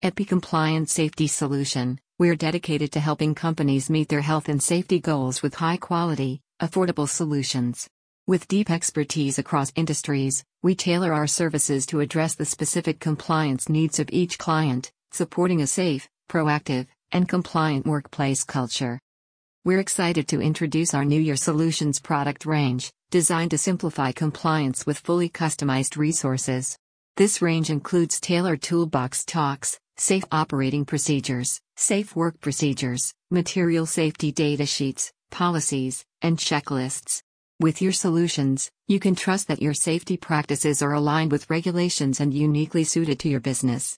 EpiCompliance Safety Solution. We're dedicated to helping companies meet their health and safety goals with high-quality, affordable solutions. With deep expertise across industries, we tailor our services to address the specific compliance needs of each client, supporting a safe, proactive, and compliant workplace culture. We're excited to introduce our New Year Solutions product range, designed to simplify compliance with fully customized resources. This range includes tailored toolbox talks, safe operating procedures, safe work procedures, material safety data sheets, policies, and checklists. With your solutions, you can trust that your safety practices are aligned with regulations and uniquely suited to your business.